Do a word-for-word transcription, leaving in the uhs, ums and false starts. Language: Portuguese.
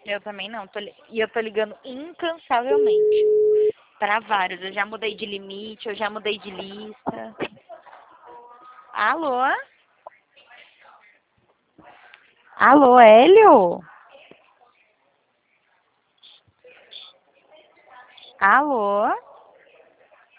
Eu também não. Tô li- E eu tô ligando incansavelmente para vários. Eu já mudei de limite, eu já mudei de lista. Alô? Alô, Hélio? Alô?